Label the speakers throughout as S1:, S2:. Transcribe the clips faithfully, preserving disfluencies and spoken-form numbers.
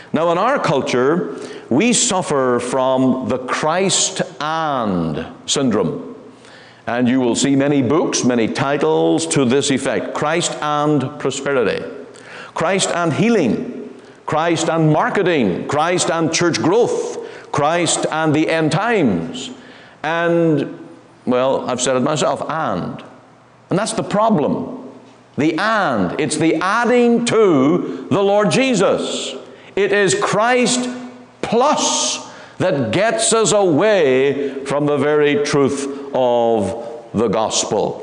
S1: Now, in our culture, we suffer from the Christ and syndrome. And you will see many books, many titles to this effect. Christ and prosperity. Christ and healing. Christ and marketing. Christ and church growth. Christ and the end times. And, well, I've said it myself, and. And that's the problem. The and. It's the adding to the Lord Jesus. It is Christ plus that gets us away from the very truth of the gospel.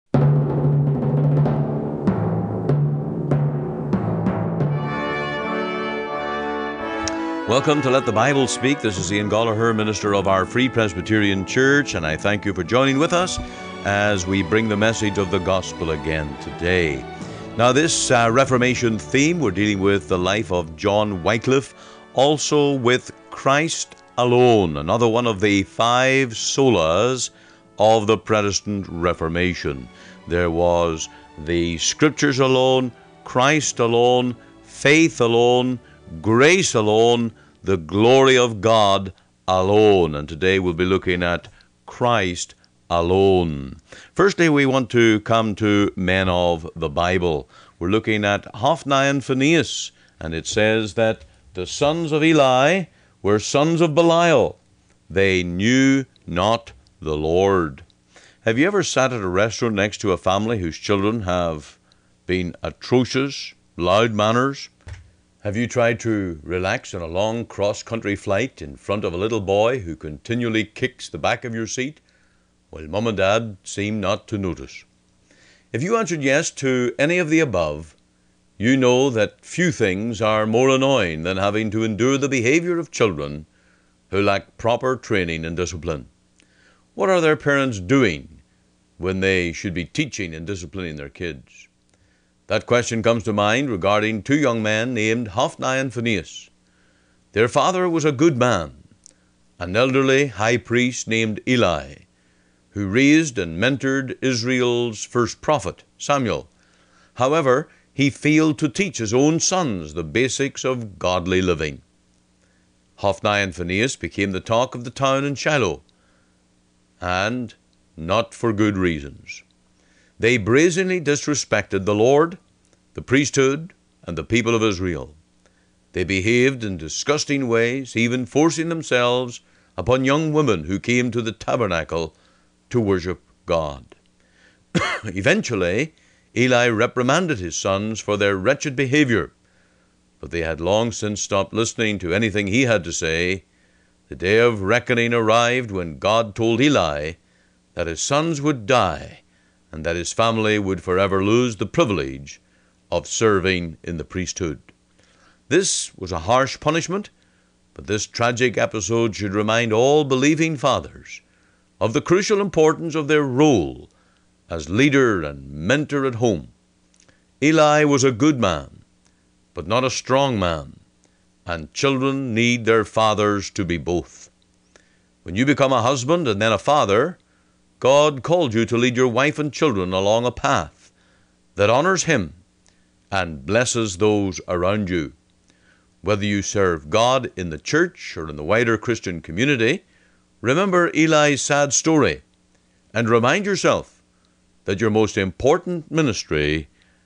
S2: Welcome to Let the Bible Speak. This is Ian Gallagher, minister of our Free Presbyterian Church, and I thank you for joining with us as we bring the message of the gospel again today. Now, this uh, Reformation theme, we're dealing with the life of John Wycliffe, also with Christ alone, another one of the five solas of the Protestant Reformation. There was the Scriptures alone, Christ alone, faith alone, grace alone, the glory of God alone. And today we'll be looking at Christ alone. Firstly, we want to come to men of the Bible. We're looking at Hophni and Phinehas, and it says that the sons of Eli were sons of Belial. They knew not the Lord. Have you ever sat at a restaurant next to a family whose children have been atrocious, loud manners? Have you tried to relax on a long cross-country flight in front of a little boy who continually kicks the back of your seat, while Mum and Dad seem not to notice? If you answered yes to any of the above, you know that few things are more annoying than having to endure the behavior of children who lack proper training and discipline. What are their parents doing when they should be teaching and disciplining their kids? That question comes to mind regarding two young men named Hophni and Phinehas. Their father was a good man, an elderly high priest named Eli, who raised and mentored Israel's first prophet, Samuel. However, he failed to teach his own sons the basics of godly living. Hophni and Phinehas became the talk of the town in Shiloh, and not for good reasons. They brazenly disrespected the Lord, the priesthood, and the people of Israel. They behaved in disgusting ways, even forcing themselves upon young women who came to the tabernacle to worship God. Eventually, Eli reprimanded his sons for their wretched behavior, but they had long since stopped listening to anything he had to say. The day of reckoning arrived when God told Eli that his sons would die and that his family would forever lose the privilege of serving in the priesthood. This was a harsh punishment, but this tragic episode should remind all believing fathers of the crucial importance of their role as leader and mentor at home. Eli was a good man, but not a strong man, and children need their fathers to be both. When you become a husband and then a father, God called you to lead your wife and children along a path that honors Him and blesses those around you. Whether you serve God in the church or in the wider Christian community, remember Eli's sad story and remind yourself that your most important ministry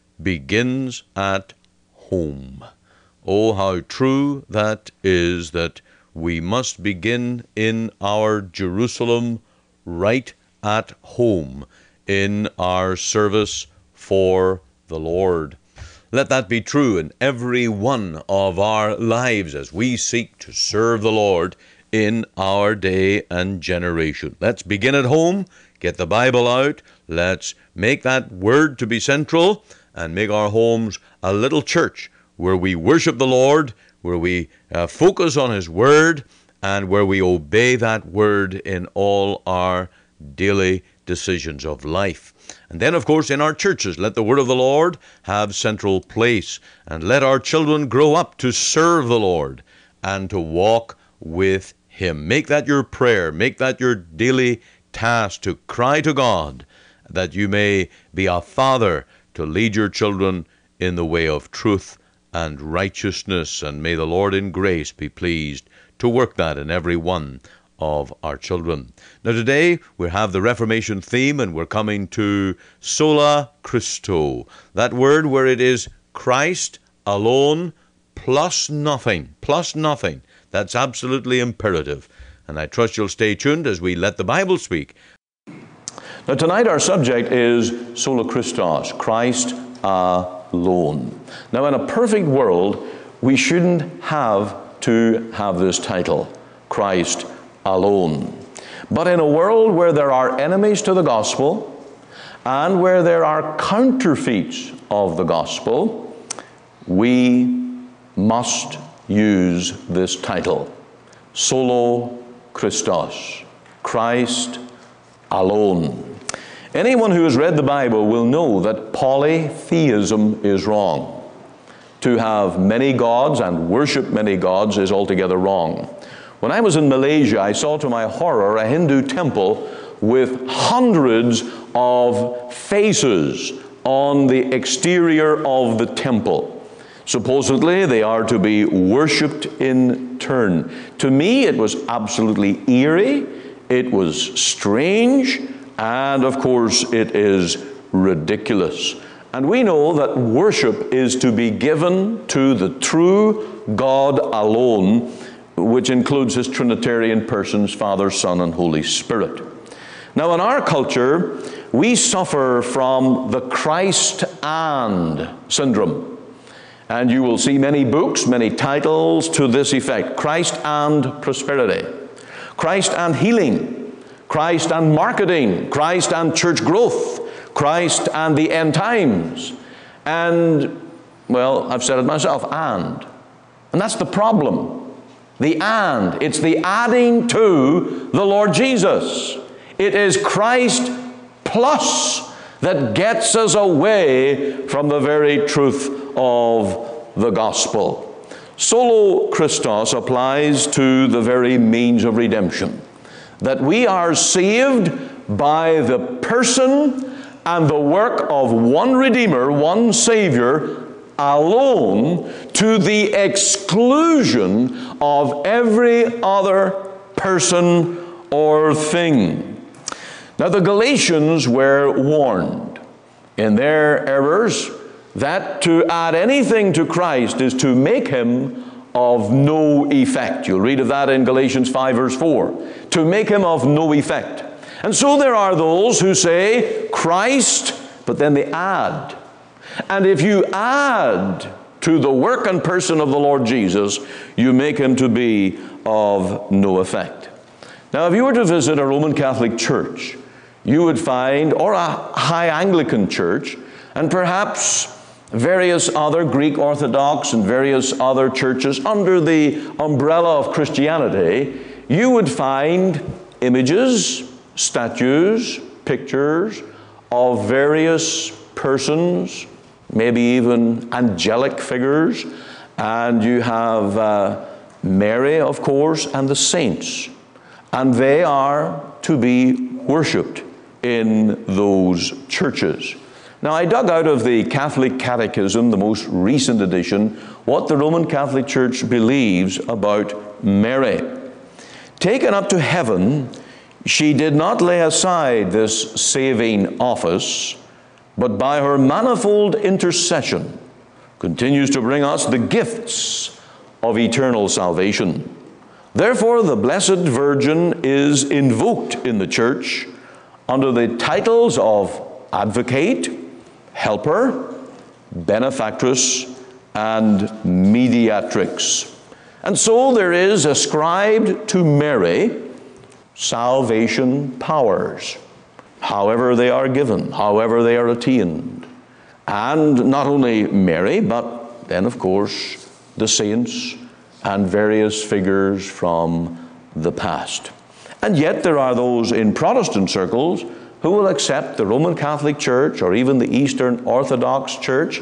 S2: begins at home. Oh, how true that is, that we must begin in our Jerusalem right at home in our service for the Lord. Let that be true in every one of our lives as we seek to serve the Lord in our day and generation. Let's begin at home, get the Bible out, let's make that word to be central, and make our homes a little church where we worship the Lord, where we uh, focus on His word, and where we obey that word in all our daily decisions of life. And then, of course, in our churches, let the word of the Lord have central place, and let our children grow up to serve the Lord and to walk with Him. Make that your prayer. Make that your daily task, to cry to God that you may be a father to lead your children in the way of truth and righteousness. And may the Lord in grace be pleased to work that in every one of our children. Now today we have the Reformation theme, and we're coming to sola Christo, that word where it is Christ alone plus nothing, plus nothing. That's absolutely imperative. And I trust you'll stay tuned as we let the Bible speak.
S1: Now tonight our subject is sola Christos, Christ alone. Now in a perfect world, we shouldn't have to have this title, Christ alone. But in a world where there are enemies to the gospel and where there are counterfeits of the gospel, we must use this title, Solo Christos, Christ alone. Anyone who has read the Bible will know that polytheism is wrong. To have many gods and worship many gods is altogether wrong. When I was in Malaysia, I saw to my horror a Hindu temple with hundreds of faces on the exterior of the temple. Supposedly, they are to be worshipped in turn. To me, it was absolutely eerie, it was strange, and of course, it is ridiculous. And we know that worship is to be given to the true God alone, which includes His Trinitarian persons, Father, Son, and Holy Spirit. Now, in our culture, we suffer from the Christ and syndrome. And you will see many books, many titles to this effect. Christ and prosperity, Christ and healing, Christ and marketing, Christ and church growth, Christ and the end times. And, well, I've said it myself, and. And that's the problem. The and. It's the adding to the Lord Jesus. It is Christ plus that gets us away from the very truth of the gospel. Solo Christos applies to the very means of redemption. That we are saved by the person and the work of one Redeemer, one Savior, alone, to the exclusion of every other person or thing. Now the Galatians were warned in their errors that to add anything to Christ is to make Him of no effect. You'll read of that in Galatians five verse four. To make Him of no effect. And so there are those who say Christ, but then they add. And if you add to the work and person of the Lord Jesus, you make Him to be of no effect. Now, if you were to visit a Roman Catholic church, you would find, or a High Anglican church, and perhaps various other Greek Orthodox and various other churches under the umbrella of Christianity, you would find images, statues, pictures of various persons, maybe even angelic figures, and you have uh, Mary, of course, and the saints, and they are to be worshipped in those churches. Now, I dug out of the Catholic Catechism, the most recent edition, what the Roman Catholic Church believes about Mary. Taken up to heaven, she did not lay aside this saving office, but by her manifold intercession continues to bring us the gifts of eternal salvation. Therefore, the Blessed Virgin is invoked in the Church under the titles of Advocate, Helper, Benefactress, and Mediatrix. And so there is ascribed to Mary salvation powers, however they are given, however they are attained. And not only Mary, but then, of course, the saints and various figures from the past. And yet there are those in Protestant circles who will accept the Roman Catholic Church or even the Eastern Orthodox Church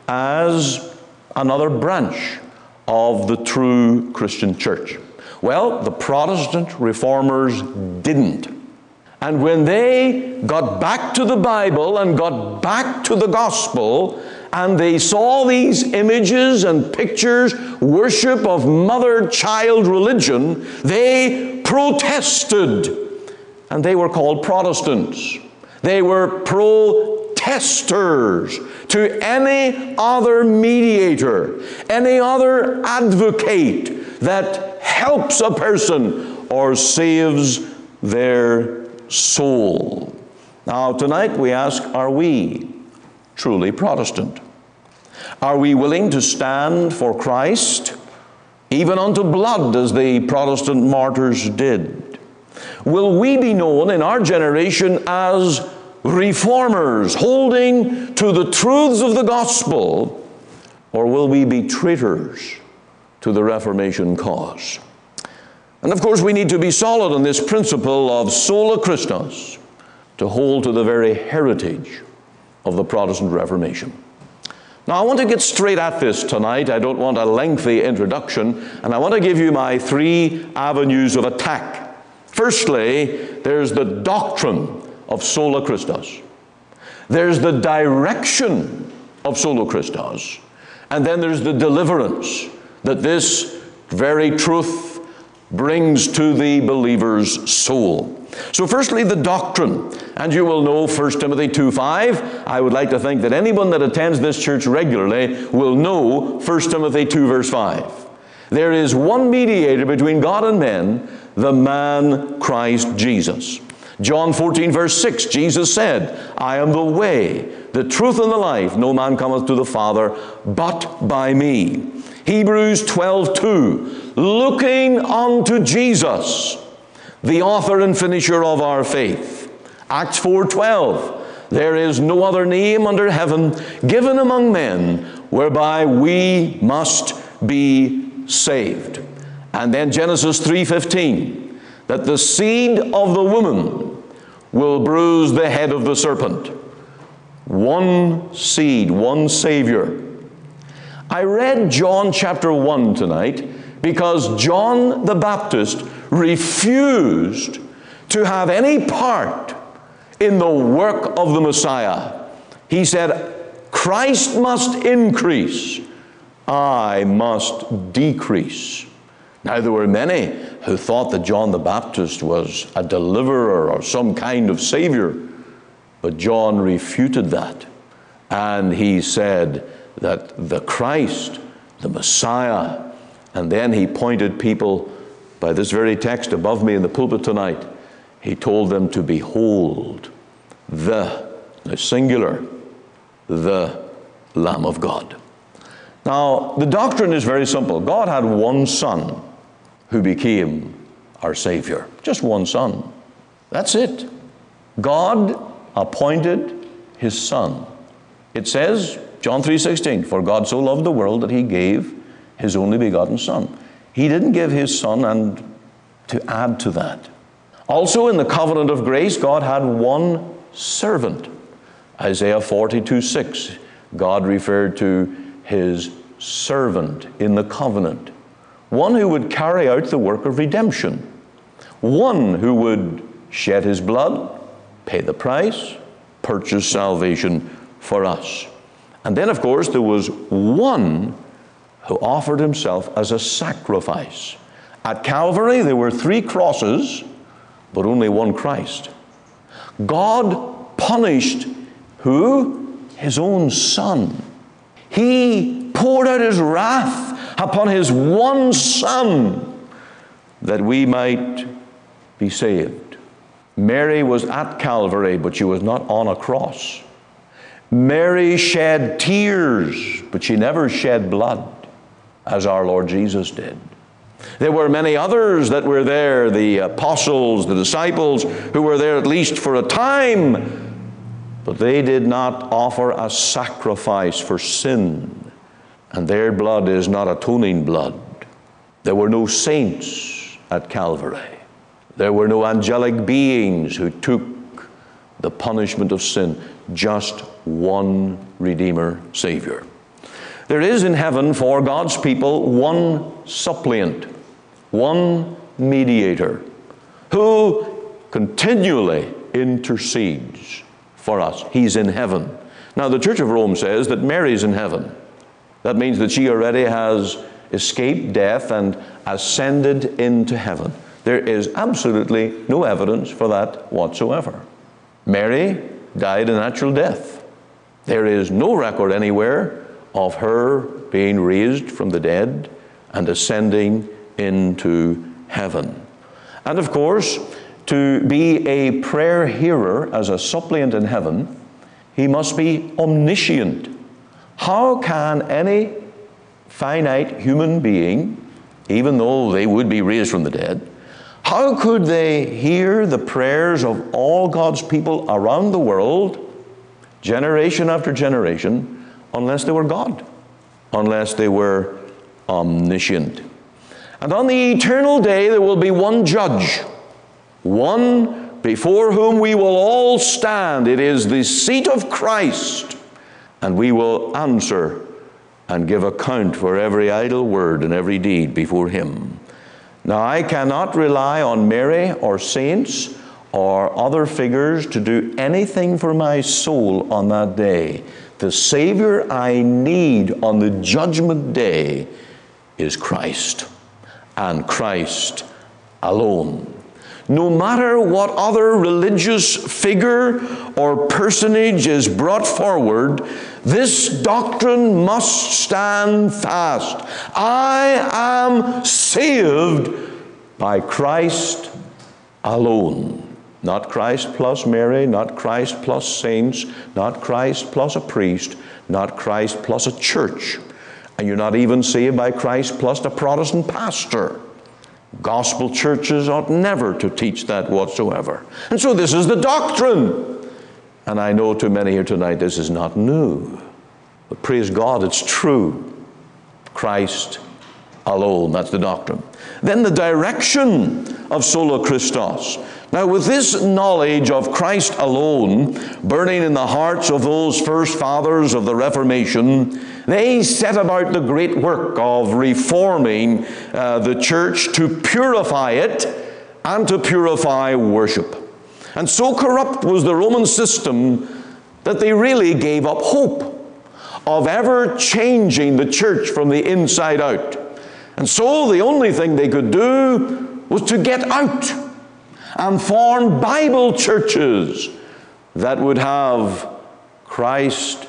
S1: as another branch of the true Christian church. Well, the Protestant reformers didn't. And when they got back to the Bible and got back to the gospel and they saw these images and pictures, worship of mother-child religion, they protested. And they were called Protestants. They were protesters to any other mediator, any other advocate that helps a person or saves their soul. Now, tonight we ask, are we truly Protestant? Are we willing to stand for Christ, even unto blood, as the Protestant martyrs did? Will we be known in our generation as reformers, holding to the truths of the gospel, or will we be traitors to the Reformation cause? And of course, we need to be solid on this principle of sola Christus, to hold to the very heritage of the Protestant Reformation. Now, I want to get straight at this tonight. I don't want a lengthy introduction, and I want to give you my three avenues of attack. Firstly, there's the doctrine of sola Christus. There's the direction of sola Christus. And then there's the deliverance that this very truth brings to the believer's soul. So firstly, the doctrine. And you will know First Timothy two five. I would like to think that anyone that attends this church regularly will know First Timothy two verse five. There is one mediator between God and men, the man Christ Jesus. John fourteen verse six, Jesus said, I am the way, the truth, and the life. No man cometh to the Father but by me. Hebrews twelve two, looking unto Jesus, the author and finisher of our faith. Acts four twelve, there is no other name under heaven given among men whereby we must be saved. And then Genesis three fifteen, that the seed of the woman will bruise the head of the serpent. One seed, one Savior. I read John chapter one tonight because John the Baptist refused to have any part in the work of the Messiah. He said, Christ must increase, I must decrease. Now, there were many who thought that John the Baptist was a deliverer or some kind of Savior, but John refuted that. And he said that the Christ, the Messiah, and then he pointed people by this very text above me in the pulpit tonight. He told them to behold the, the singular, the Lamb of God. Now, the doctrine is very simple. God had one Son who became our Savior. Just one Son. That's it. God appointed His Son. It says, John three sixteen, for God so loved the world that He gave His only begotten Son. He didn't give His Son and to add to that. Also in the covenant of grace, God had one servant. Isaiah forty-two six, God referred to His servant in the covenant. One who would carry out the work of redemption. One who would shed His blood, pay the price, purchase salvation for us. And then, of course, there was one who offered Himself as a sacrifice. At Calvary, there were three crosses, but only one Christ. God punished who? His own Son. He poured out His wrath upon His one Son that we might be saved. Mary was at Calvary, but she was not on a cross. Mary shed tears, but she never shed blood, as our Lord Jesus did. There were many others that were there, the apostles, the disciples, who were there at least for a time, but they did not offer a sacrifice for sin. And their blood is not atoning blood. There were no saints at Calvary. There were no angelic beings who took the punishment of sin. Just one Redeemer, Savior. There is in heaven for God's people one suppliant, one mediator, who continually intercedes for us. He's in heaven. Now, the Church of Rome says that Mary's in heaven. That means that she already has escaped death and ascended into heaven. There is absolutely no evidence for that whatsoever. Mary died a natural death. There is no record anywhere of her being raised from the dead and ascending into heaven. And of course, to be a prayer hearer as a suppliant in heaven, he must be omniscient. How can any finite human being, even though they would be raised from the dead, how could they hear the prayers of all God's people around the world, generation after generation, unless they were God, unless they were omniscient? And on the eternal day there will be one judge, one before whom we will all stand. It is the seat of Christ, and we will answer and give account for every idle word and every deed before Him. Now, I cannot rely on Mary or saints or other figures to do anything for my soul on that day. The Savior I need on the judgment day is Christ, and Christ alone. No matter what other religious figure or personage is brought forward, this doctrine must stand fast. I am saved by Christ alone. Not Christ plus Mary, not Christ plus saints, not Christ plus a priest, not Christ plus a church. And you're not even saved by Christ plus a Protestant pastor. Gospel churches ought never to teach that whatsoever. And so this is the doctrine. And I know to many here tonight this is not new. But praise God, it's true. Christ alone, that's the doctrine. Then the direction of sola Christus. Now, with this knowledge of Christ alone burning in the hearts of those first fathers of the Reformation, they set about the great work of reforming uh, the church to purify it and to purify worship. And so corrupt was the Roman system that they really gave up hope of ever changing the church from the inside out. And so the only thing they could do was to get out and form Bible churches that would have Christ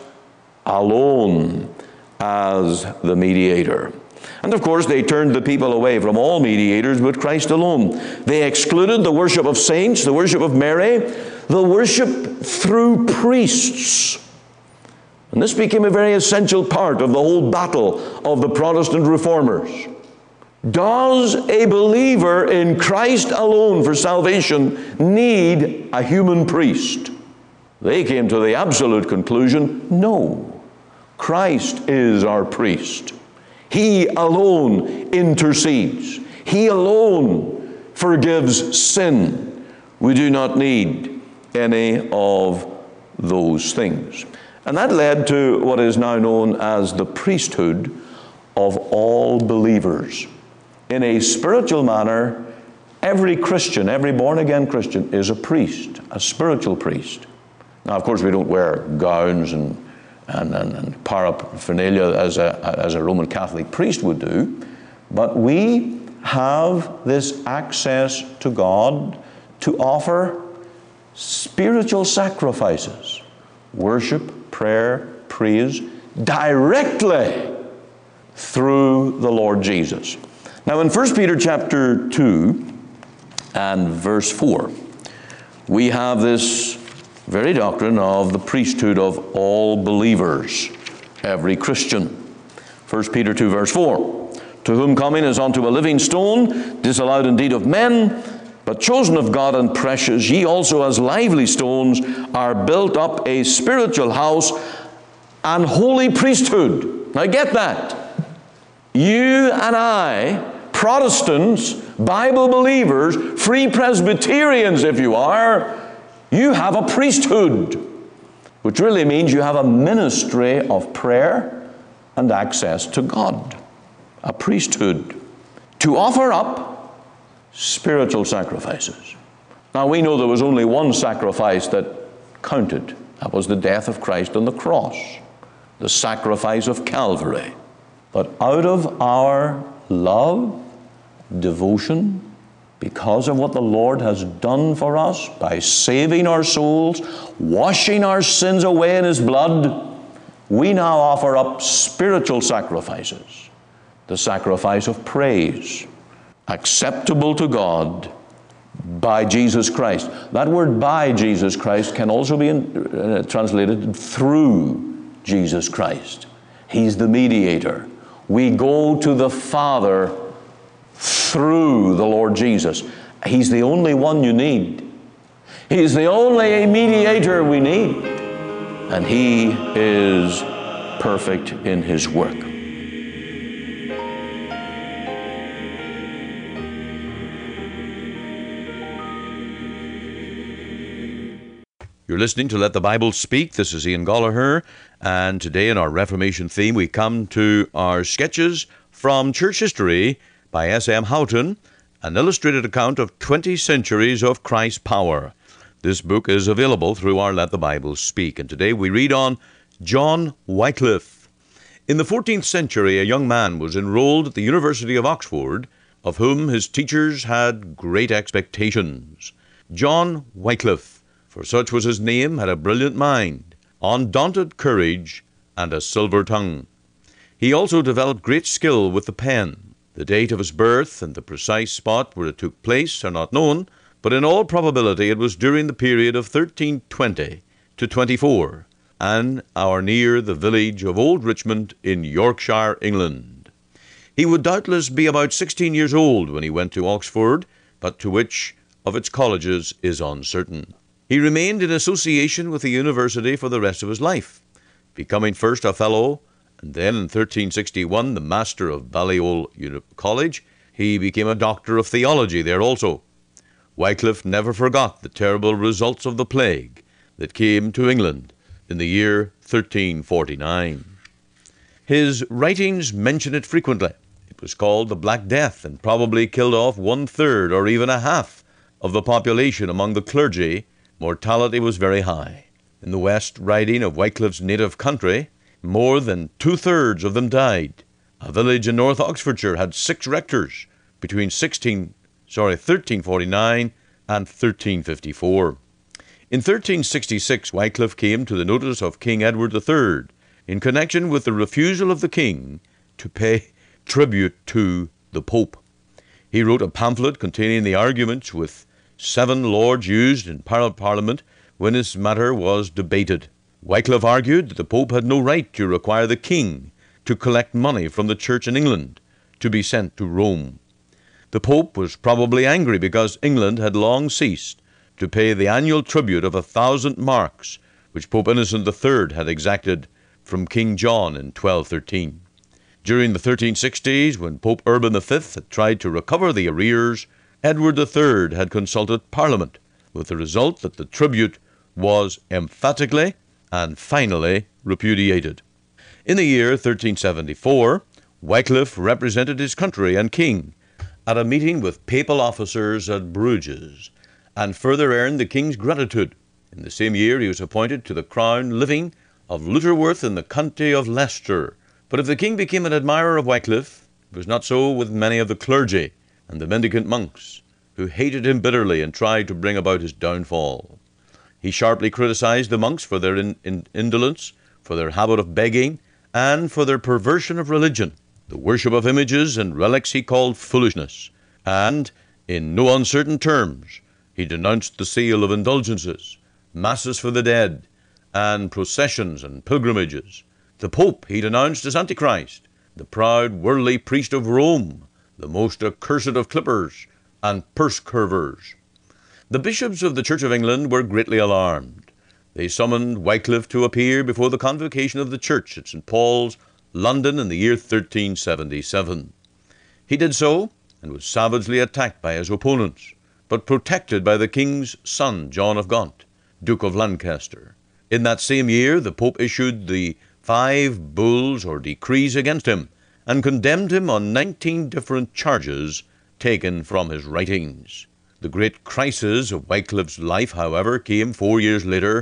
S1: alone as the mediator. And of course, they turned the people away from all mediators but Christ alone. They excluded the worship of saints, the worship of Mary, the worship through priests. And this became a very essential part of the whole battle of the Protestant reformers. Does a believer in Christ alone for salvation need a human priest? They came to the absolute conclusion, no. Christ is our priest. He alone intercedes. He alone forgives sin. We do not need any of those things. And that led to what is now known as the priesthood of all believers. In a spiritual manner, every Christian, every born-again Christian is a priest, a spiritual priest. Now, of course, we don't wear gowns and, and, and, and paraphernalia as a, as a Roman Catholic priest would do, but we have this access to God to offer spiritual sacrifices, worship, prayer, praise, directly through the Lord Jesus. Now, in First Peter chapter two and verse four, we have this very doctrine of the priesthood of all believers, every Christian. First Peter two verse four, to whom coming is unto a living stone, disallowed indeed of men, but chosen of God and precious, ye also as lively stones are built up a spiritual house and holy priesthood. Now get that. You and I, Protestants, Bible believers, Free Presbyterians if you are, you have a priesthood, which really means you have a ministry of prayer and access to God. A priesthood to offer up spiritual sacrifices. Now we know there was only one sacrifice that counted, That was the death of Christ on the cross, the sacrifice of Calvary. But out of our love, devotion, because of what the Lord has done for us by saving our souls, washing our sins away in His blood, we now offer up spiritual sacrifices, the sacrifice of praise, acceptable to God by Jesus Christ. That word by Jesus Christ can also be in, uh, translated through Jesus Christ. He's the mediator. We go to the Father through the Lord Jesus. He's the only one you need. He's the only mediator we need. And He is perfect in His work.
S2: You're listening to Let the Bible Speak. This is Ian Gollaher, and today in our Reformation theme we come to our Sketches from Church History by S M Houghton, an illustrated account of twenty centuries of Christ's power. This book is available through our Let the Bible Speak, and today we read on John Wycliffe. In the fourteenth century, a young man was enrolled at the University of Oxford, of whom his teachers had great expectations. John Wycliffe, for such was his name, had a brilliant mind, undaunted courage, and a silver tongue. He also developed great skill with the pen. The date of his birth and the precise spot where it took place are not known, but in all probability it was during the period of thirteen twenty to twenty-four, and are near the village of Old Richmond in Yorkshire, England. He would doubtless be about sixteen years old when he went to Oxford, but to which of its colleges is uncertain. He remained in association with the university for the rest of his life, becoming first a fellow, and then in thirteen sixty-one the master of Balliol College. He became a doctor of theology there also. Wycliffe never forgot the terrible results of the plague that came to England in the year thirteen forty-nine. His writings mention it frequently. It was called the Black Death, and probably killed off one-third or even a half of the population among the clergy. Mortality was very high. In the West Riding of Wycliffe's native country, more than two-thirds of them died. A village in North Oxfordshire had six rectors between sixteen, sorry, thirteen forty-nine and thirteen fifty-four. In thirteen sixty-six, Wycliffe came to the notice of King Edward the Third in connection with the refusal of the king to pay tribute to the Pope. He wrote a pamphlet containing the arguments with seven lords used in Parliament when this matter was debated. Wycliffe argued that the Pope had no right to require the king to collect money from the church in England to be sent to Rome. The Pope was probably angry because England had long ceased to pay the annual tribute of a thousand marks which Pope Innocent the Third had exacted from King John in twelve thirteen. During the thirteen sixties, when Pope Urban the Fifth had tried to recover the arrears, Edward the Third had consulted Parliament, with the result that the tribute was emphatically and finally repudiated. In the year thirteen seventy-four, Wycliffe represented his country and king at a meeting with papal officers at Bruges, and further earned the king's gratitude. In the same year he was appointed to the crown living of Lutterworth in the county of Leicester. But if the king became an admirer of Wycliffe, it was not so with many of the clergy and the mendicant monks, who hated him bitterly and tried to bring about his downfall. He sharply criticized the monks for their in- in- indolence, for their habit of begging, and for their perversion of religion. The worship of images and relics he called foolishness, and, in no uncertain terms, he denounced the sale of indulgences, masses for the dead, and processions and pilgrimages. The Pope he denounced as Antichrist, the proud worldly priest of Rome, the most accursed of clippers and purse curvers. The bishops of the Church of England were greatly alarmed. They summoned Wycliffe to appear before the Convocation of the Church at Saint Paul's, London, in the year thirteen seventy-seven. He did so, and was savagely attacked by his opponents, but protected by the king's son, John of Gaunt, Duke of Lancaster. In that same year, the Pope issued the five bulls or decrees against him, and condemned him on nineteen different charges taken from his writings. The great crisis of Wycliffe's life, however, came four years later,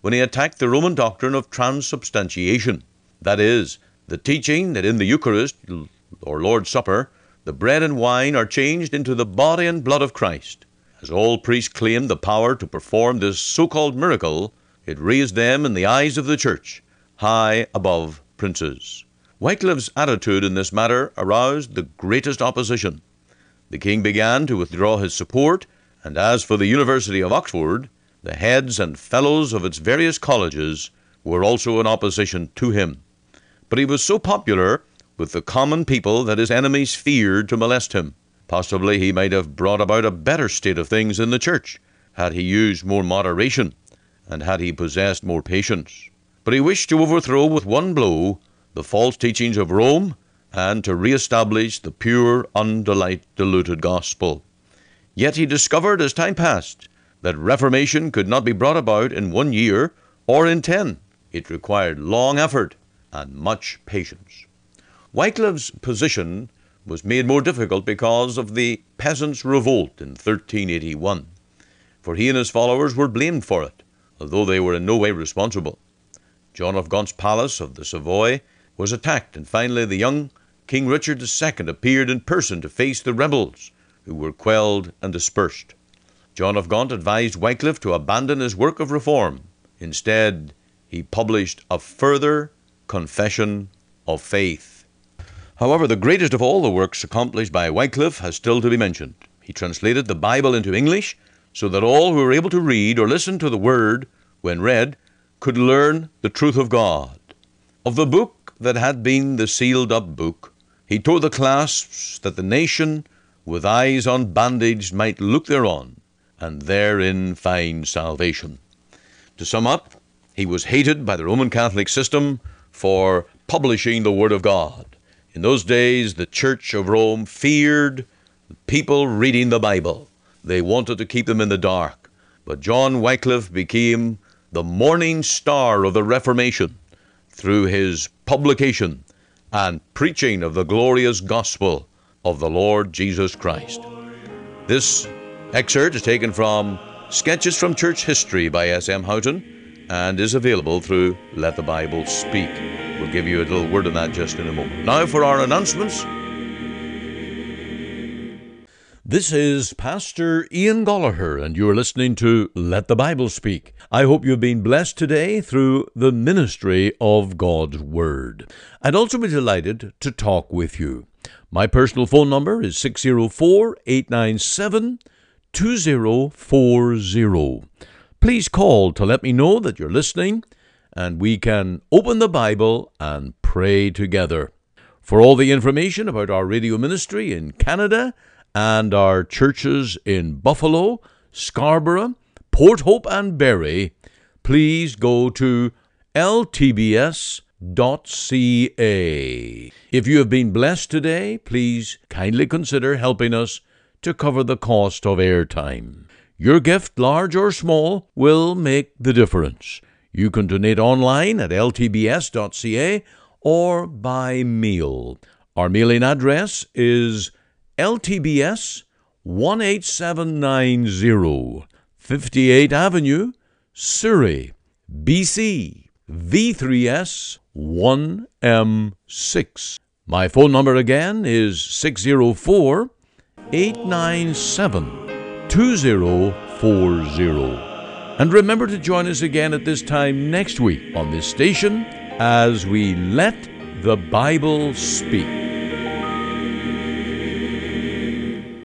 S2: when he attacked the Roman doctrine of transubstantiation. That is, the teaching that in the Eucharist, or Lord's Supper, the bread and wine are changed into the body and blood of Christ. As all priests claimed the power to perform this so-called miracle, it raised them in the eyes of the Church high above princes. Wycliffe's attitude in this matter aroused the greatest opposition. The king began to withdraw his support, and as for the University of Oxford, the heads and fellows of its various colleges were also in opposition to him. But he was so popular with the common people that his enemies feared to molest him. Possibly he might have brought about a better state of things in the church had he used more moderation and had he possessed more patience. But he wished to overthrow with one blow the false teachings of Rome and to re-establish the pure, undiluted gospel. Yet he discovered as time passed that reformation could not be brought about in one year or in ten. It required long effort and much patience. Wycliffe's position was made more difficult because of the peasants' revolt in thirteen eighty-one, for he and his followers were blamed for it, although they were in no way responsible. John of Gaunt's palace of the Savoy was attacked, and finally the young King Richard the Second appeared in person to face the rebels, who were quelled and dispersed. John of Gaunt advised Wycliffe to abandon his work of reform. Instead, he published a further confession of faith. However, the greatest of all the works accomplished by Wycliffe has still to be mentioned. He translated the Bible into English so that all who were able to read or listen to the Word, when read, could learn the truth of God. Of the book that had been the sealed-up book, he tore the clasps that the nation, with eyes unbandaged, might look thereon, and therein find salvation. To sum up, he was hated by the Roman Catholic system for publishing the Word of God. In those days, the Church of Rome feared people reading the Bible. They wanted to keep them in the dark. But John Wycliffe became the morning star of the Reformation through his publication and preaching of the glorious gospel of the Lord Jesus Christ. This excerpt is taken from Sketches from Church History by S M Houghton and is available through Let the Bible Speak. We'll give you a little word on that just in a moment. Now for our announcements. This is Pastor Ian Gollaher, and you're listening to Let the Bible Speak. I hope you've been blessed today through the ministry of God's Word. I'd also be delighted to talk with you. My personal phone number is six oh four, eight nine seven, two oh four oh. Please call to let me know that you're listening, and we can open the Bible and pray together. For all the information about our radio ministry in Canada and our churches in Buffalo, Scarborough, Port Hope, and Barrie, please go to L T B S dot C A. If you have been blessed today, please kindly consider helping us to cover the cost of airtime. Your gift, large or small, will make the difference. You can donate online at L T B S dot C A or by mail. Our mailing address is L T B S one eight seven nine zero, fifty-eighth Avenue, Surrey, B C, V three S one M six. My phone number again is six oh four, eight nine seven, two oh four oh. And remember to join us again at this time next week on this station as we let the Bible speak.